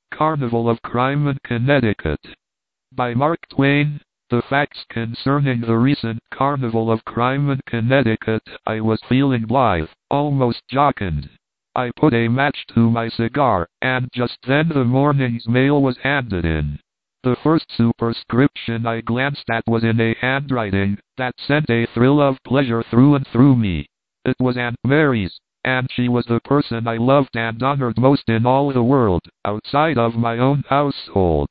Carnival of Crime in Connecticut. By Mark Twain. The facts concerning the recent Carnival of Crime in Connecticut. I was feeling blithe, almost jocund. I put a match to my cigar, and just then the morning's mail was handed in. The first superscription I glanced at was in a handwriting that sent a thrill of pleasure through and through me. It was Aunt Mary's, and she was the person I loved and honored most in all the world, outside of my own household.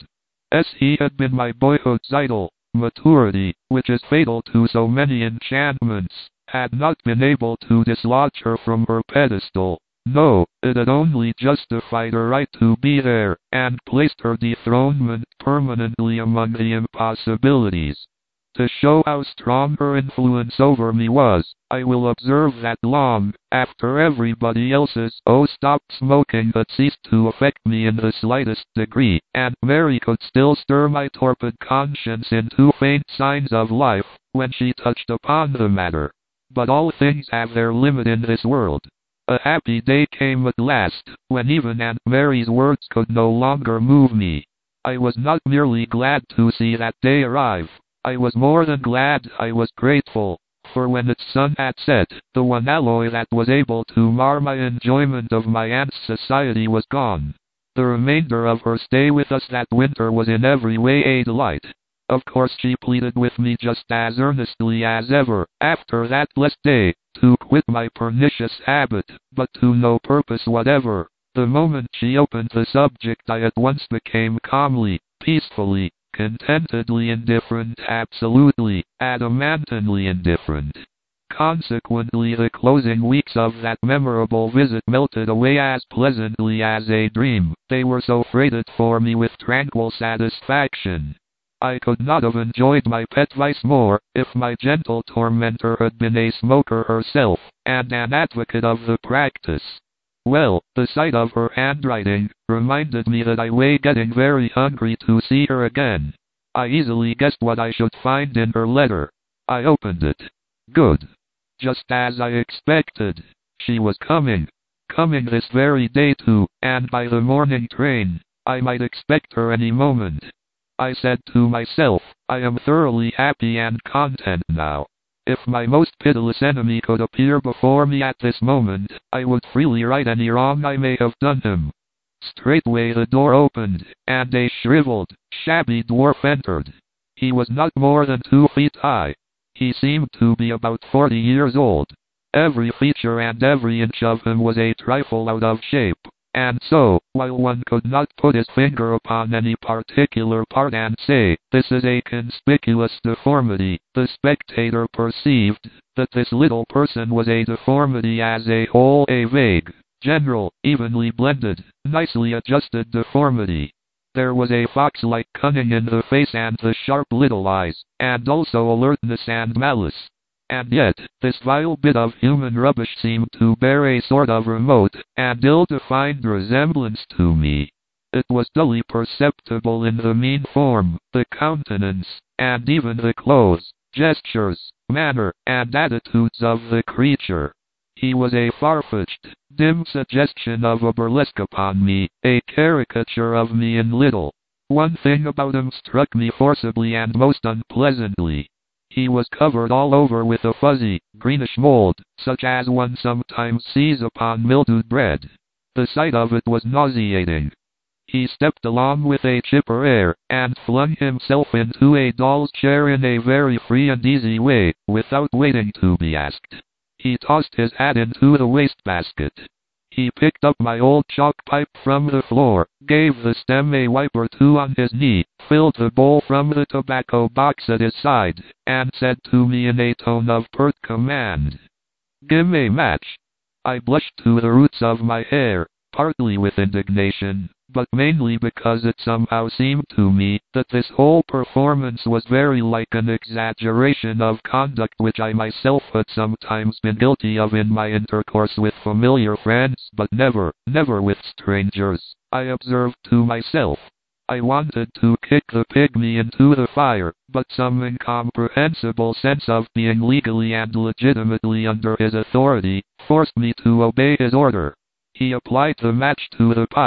He had been my boyhood's idol. Maturity, which is fatal to so many enchantments, had not been able to dislodge her from her pedestal. No, it had only justified her right to be there, and placed her dethronement permanently among the impossibilities. To show how strong her influence over me was, I will observe that long after everybody else's stopped smoking had ceased to affect me in the slightest degree, Aunt Mary could still stir my torpid conscience into faint signs of life when she touched upon the matter. But all things have their limit in this world. A happy day came at last, when even Aunt Mary's words could no longer move me. I was not merely glad to see that day arrive. I was more than glad, I was grateful, for when its sun had set, the one alloy that was able to mar my enjoyment of my aunt's society was gone. The remainder of her stay with us that winter was in every way a delight. Of course she pleaded with me just as earnestly as ever, after that blessed day, to quit my pernicious habit, but to no purpose whatever. The moment she opened the subject I at once became calmly, peacefully, contentedly indifferent, absolutely, adamantinely indifferent. Consequently, the closing weeks of that memorable visit melted away as pleasantly as a dream. They were so freighted for me with tranquil satisfaction. I could not have enjoyed my pet vice more, if my gentle tormentor had been a smoker herself, and an advocate of the practice. Well, the sight of her handwriting reminded me that I was getting very hungry to see her again. I easily guessed what I should find in her letter. I opened it. Good. Just as I expected. She was coming. Coming this very day too, and by the morning train. I might expect her any moment. I said to myself, I am thoroughly happy and content now. If my most pitiless enemy could appear before me at this moment, I would freely right any wrong I may have done him. Straightway the door opened, and a shriveled, shabby dwarf entered. He was not more than 2 feet high. He seemed to be about 40 years old. Every feature and every inch of him was a trifle out of shape. And so, while one could not put his finger upon any particular part and say, this is a conspicuous deformity, the spectator perceived that this little person was a deformity as a whole, a vague, general, evenly blended, nicely adjusted deformity. There was a fox-like cunning in the face and the sharp little eyes, and also alertness and malice. And yet, this vile bit of human rubbish seemed to bear a sort of remote and ill-defined resemblance to me. It was dully perceptible in the mean form, the countenance, and even the clothes, gestures, manner, and attitudes of the creature. He was a far-fetched, dim suggestion of a burlesque upon me, a caricature of me in little. One thing about him struck me forcibly and most unpleasantly. He was covered all over with a fuzzy, greenish mold, such as one sometimes sees upon mildewed bread. The sight of it was nauseating. He stepped along with a chipper air, and flung himself into a doll's chair in a very free and easy way, without waiting to be asked. He tossed his hat into the wastebasket. He picked up my old chalk pipe from the floor, gave the stem a wipe or two on his knee, filled the bowl from the tobacco box at his side, and said to me in a tone of pert command, "Give me a match." I blushed to the roots of my hair, partly with indignation, but mainly because it somehow seemed to me that this whole performance was very like an exaggeration of conduct which I myself had sometimes been guilty of in my intercourse with familiar friends, but never with strangers. I observed to myself. I wanted to kick the pygmy into the fire, but some incomprehensible sense of being legally and legitimately under his authority forced me to obey his order. He applied the match to the pipe,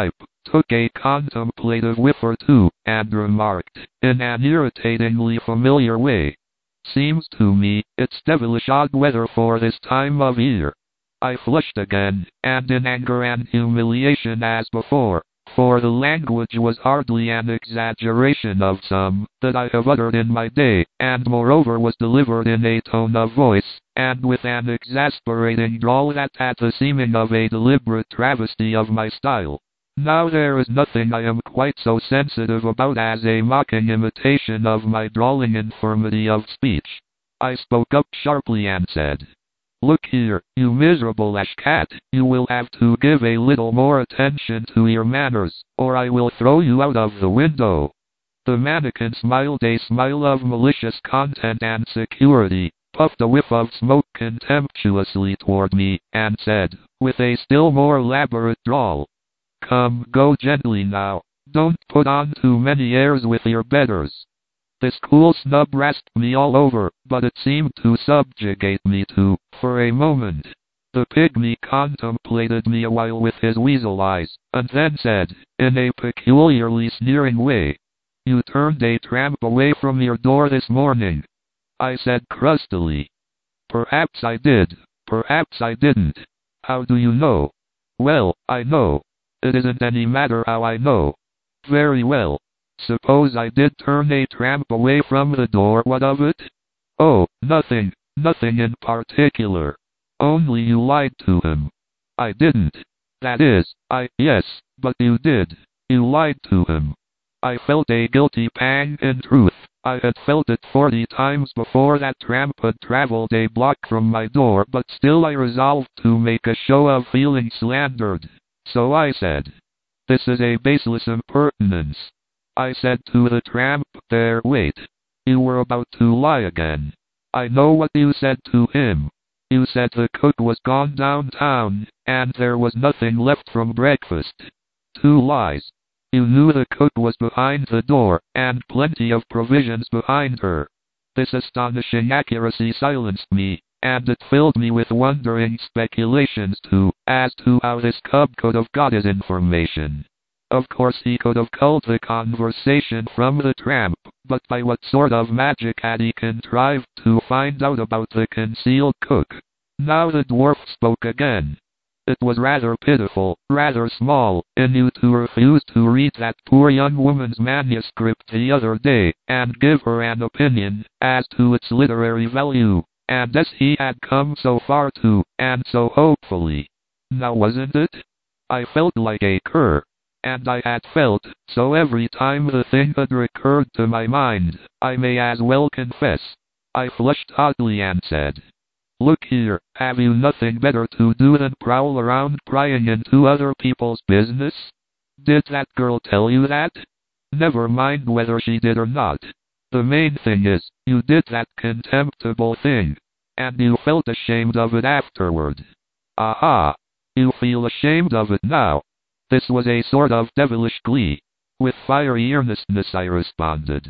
took a contemplative whiff or two, and remarked, in an irritatingly familiar way, "Seems to me it's devilish odd weather for this time of year." I flushed again, and in anger and humiliation as before, for the language was hardly an exaggeration of some that I have uttered in my day, and moreover was delivered in a tone of voice, and with an exasperating drawl that had the seeming of a deliberate travesty of my style. Now there is nothing I am quite so sensitive about as a mocking imitation of my drawling infirmity of speech. I spoke up sharply and said, "Look here, you miserable ashcat, you will have to give a little more attention to your manners, or I will throw you out of the window." The mannequin smiled a smile of malicious content and security, puffed a whiff of smoke contemptuously toward me, and said, with a still more elaborate drawl, "Come, go gently now. Don't put on too many airs with your betters." This cool snub rasped me all over, but it seemed to subjugate me too, for a moment. The pygmy contemplated me a while with his weasel eyes, and then said, in a peculiarly sneering way, "You turned a tramp away from your door this morning." I said crustily, "Perhaps I did, perhaps I didn't. How do you know?" "Well, I know. It isn't any matter how I know." "Very well. Suppose I did turn a tramp away from the door, what of it?" "Oh, nothing in particular. Only you lied to him." "I didn't. That is, yes, but you did. You lied to him." I felt a guilty pang in truth. I had felt it 40 times before that tramp had traveled a block from my door, but still I resolved to make a show of feeling slandered. So I said, "This is a baseless impertinence." I said to the tramp, "There, wait. You were about to lie again. I know what you said to him. You said the cook was gone downtown, and there was nothing left from breakfast." 2 lies. You knew the cook was behind the door, and plenty of provisions behind her. This astonishing accuracy silenced me, and it filled me with wondering speculations too, as to how this cub could have got his information. Of course he could have culled the conversation from the tramp, but by what sort of magic had he contrived to find out about the concealed cook? Now the dwarf spoke again. "It was rather pitiful, rather small, in you to refuse to read that poor young woman's manuscript the other day, and give her an opinion as to its literary value, and as he had come so far to, and so hopefully. Now wasn't it? I felt like a cur. And I had felt so every time the thing had recurred to my mind, I may as well confess." I flushed hotly and said, "Look here, have you nothing better to do than prowl around prying into other people's business? Did that girl tell you that? Never mind whether she did or not. The main thing is, you did that contemptible thing, and you felt ashamed of it afterward. Aha! You feel ashamed of it now." This was a sort of devilish glee. With fiery earnestness I responded.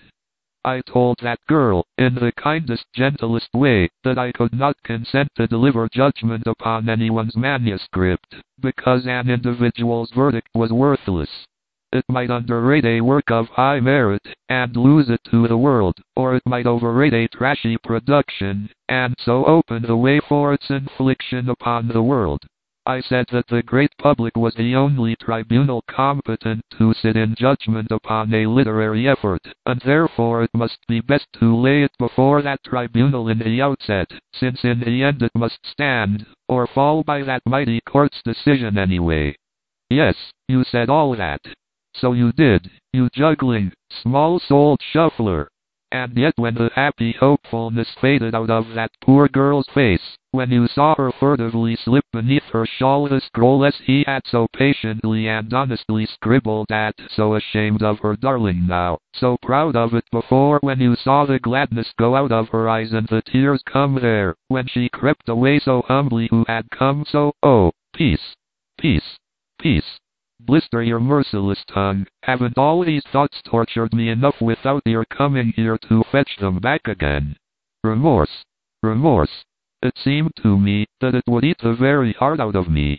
I told that girl, in the kindest, gentlest way, that I could not consent to deliver judgment upon anyone's manuscript, because an individual's verdict was worthless. It might underrate a work of high merit, and lose it to the world, or it might overrate a trashy production, and so open the way for its infliction upon the world. I said that the great public was the only tribunal competent to sit in judgment upon a literary effort, and therefore it must be best to lay it before that tribunal in the outset, since in the end it must stand, or fall by that mighty court's decision anyway. Yes, you said all that. So you did, you juggling, small-souled shuffler. And yet when the happy hopefulness faded out of that poor girl's face, when you saw her furtively slip beneath her shawl the scroll as he had so patiently and honestly scribbled at, so ashamed of her darling now, so proud of it before, when you saw the gladness go out of her eyes and the tears come there, when she crept away so humbly who had come so, oh, peace, peace, peace. Blister your merciless tongue, haven't all these thoughts tortured me enough without your coming here to fetch them back again? Remorse. Remorse. It seemed to me that it would eat the very heart out of me.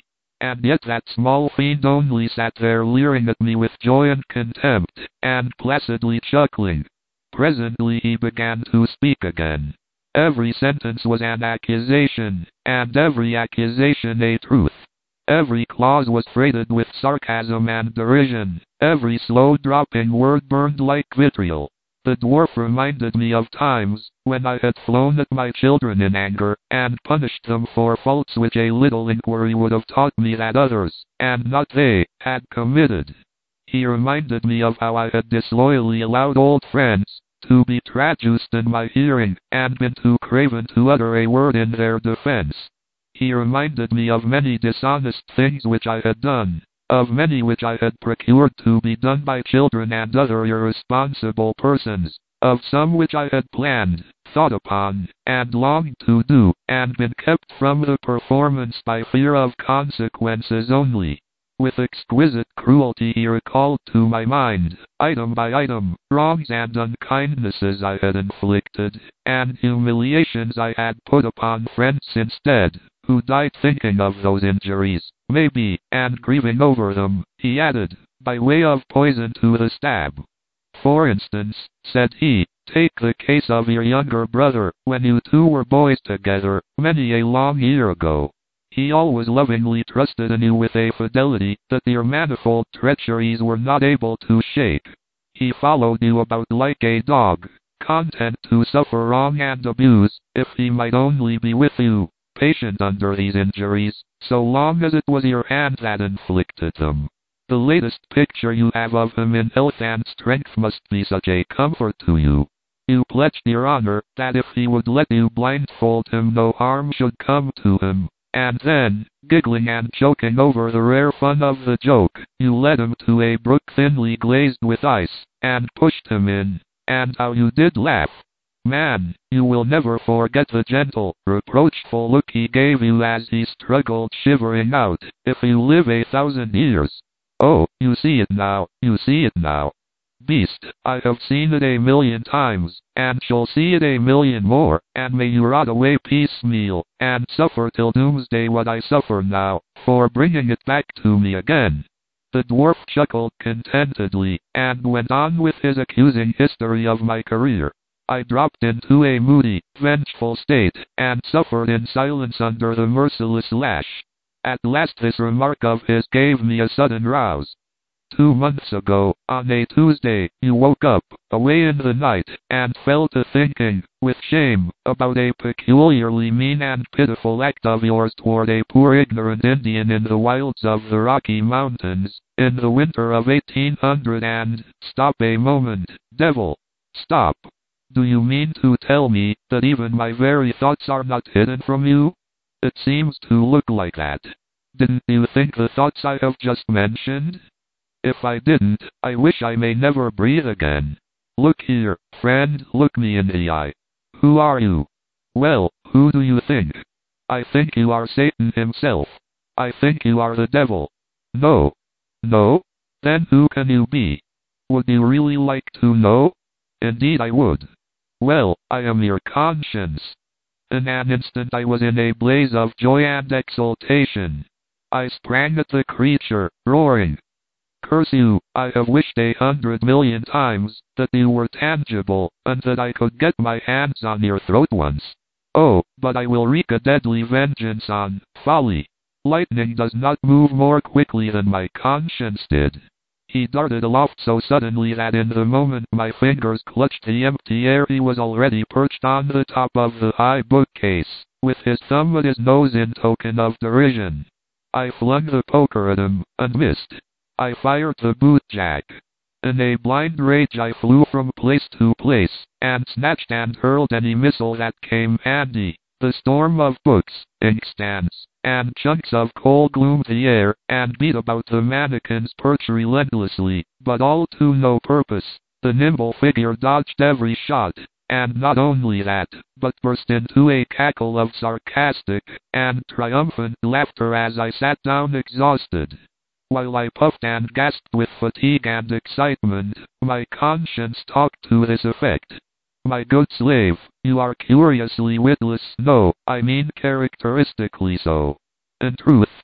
and yet that small fiend only sat there leering at me with joy and contempt, and placidly chuckling. Presently he began to speak again. Every sentence was an accusation, and every accusation a truth. Every clause was freighted with sarcasm and derision. Every slow-dropping word burned like vitriol. The dwarf reminded me of times when I had flown at my children in anger, and punished them for faults which a little inquiry would have taught me that others, and not they, had committed. He reminded me of how I had disloyally allowed old friends to be traduced in my hearing, and been too craven to utter a word in their defense. He reminded me of many dishonest things which I had done, of many which I had procured to be done by children and other irresponsible persons, of some which I had planned, thought upon, and longed to do, and been kept from the performance by fear of consequences only. With exquisite cruelty he recalled to my mind, item by item, wrongs and unkindnesses I had inflicted, and humiliations I had put upon friends instead, who died thinking of those injuries, maybe, and grieving over them, he added, by way of poison to the stab. For instance, said he, take the case of your younger brother, when you two were boys together, many a long year ago. He always lovingly trusted in you with a fidelity that your manifold treacheries were not able to shake. He followed you about like a dog, content to suffer wrong and abuse, if he might only be with you, patient under these injuries, so long as it was your hand that inflicted them. The latest picture you have of him in health and strength must be such a comfort to you. You pledged your honor that if he would let you blindfold him no harm should come to him. And then, giggling and choking over the rare fun of the joke, you led him to a brook thinly glazed with ice, and pushed him in. And how you did laugh! Man, you will never forget the gentle, reproachful look he gave you as he struggled shivering out, if you live 1,000 years. Oh, you see it now, you see it now. Beast, I have seen it 1,000,000 times, and shall see it 1,000,000 more, and may you rot away piecemeal, and suffer till doomsday what I suffer now, for bringing it back to me again. The dwarf chuckled contentedly, and went on with his accusing history of my career. I dropped into a moody, vengeful state, and suffered in silence under the merciless lash. At last this remark of his gave me a sudden rouse. 2 months ago, on a Tuesday, you woke up, away in the night, and fell to thinking, with shame, about a peculiarly mean and pitiful act of yours toward a poor ignorant Indian in the wilds of the Rocky Mountains, in the winter of 1800 and— Stop a moment, devil! Stop! Do you mean to tell me that even my very thoughts are not hidden from you? It seems to look like that. Didn't you think the thoughts I have just mentioned? If I didn't, I wish I may never breathe again. Look here, friend, look me in the eye. Who are you? Well, who do you think? I think you are Satan himself. I think you are the devil. No. No? Then who can you be? Would you really like to know? Indeed I would. Well, I am your conscience. In an instant I was in a blaze of joy and exultation. I sprang at the creature, roaring. Curse you, I have wished 100,000,000 times that you were tangible, and that I could get my hands on your throat once. Oh, but I will wreak a deadly vengeance on folly. Lightning does not move more quickly than my conscience did. He darted aloft so suddenly that in the moment my fingers clutched the empty air he was already perched on the top of the high bookcase, with his thumb at his nose in token of derision. I flung the poker at him, and missed. I fired the bootjack. In a blind rage I flew from place to place, and snatched and hurled any missile that came handy. The storm of books, inkstands, and chunks of coal gloomed the air, and beat about the mannequin's perch relentlessly, but all to no purpose. The nimble figure dodged every shot, and not only that, but burst into a cackle of sarcastic and triumphant laughter as I sat down exhausted. While I puffed and gasped with fatigue and excitement, my conscience talked to this effect. My good slave, you are curiously witless, no, I mean characteristically so. In truth,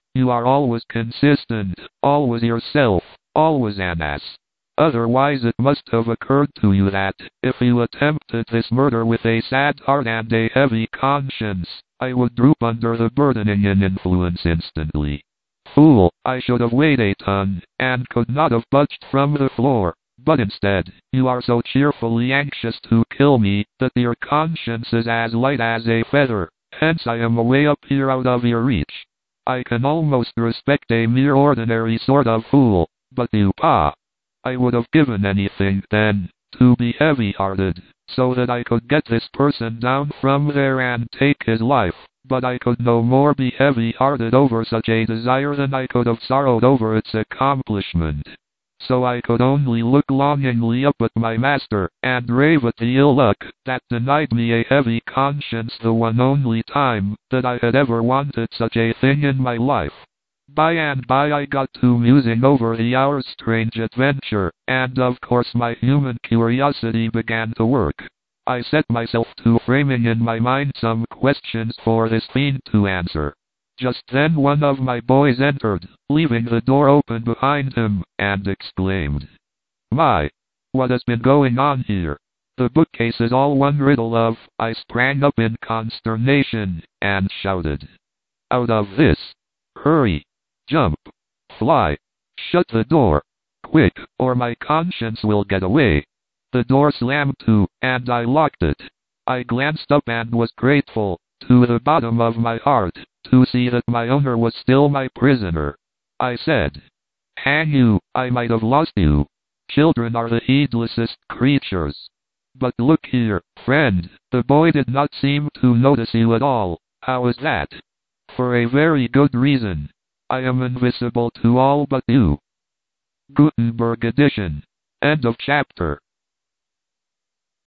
You are always consistent, always yourself, always an ass. Otherwise it must have occurred to you that, if you attempted this murder with a sad heart and a heavy conscience, I would droop under the burdening influence instantly. Fool, I should have weighed a ton, and could not have budged from the floor. But instead, you are so cheerfully anxious to kill me, that your conscience is as light as a feather, hence I am away up here out of your reach. I can almost respect a mere ordinary sort of fool, but you, pa. I would have given anything, then, to be heavy-hearted, so that I could get this person down from there and take his life, but I could no more be heavy-hearted over such a desire than I could have sorrowed over its accomplishment. So I could only look longingly up at my master, and rave at the ill luck that denied me a heavy conscience the one only time that I had ever wanted such a thing in my life. By and by I got to musing over the hour's strange adventure, and of course my human curiosity began to work. I set myself to framing in my mind some questions for this fiend to answer. Just then one of my boys entered, leaving the door open behind him, and exclaimed, "My! What has been going on here? The bookcase is all one riddle of—" I sprang up in consternation, and shouted, "Out of this! Hurry! Jump! Fly! Shut the door! Quick, or my conscience will get away!" The door slammed to, and I locked it. I glanced up and was grateful, to the bottom of my heart, to see that my owner was still my prisoner. I said, "Hang you, I might have lost you. Children are the heedlessest creatures. But look here, friend, the boy did not seem to notice you at all. How is that?" "For a very good reason. I am invisible to all but you." Gutenberg edition. End of chapter.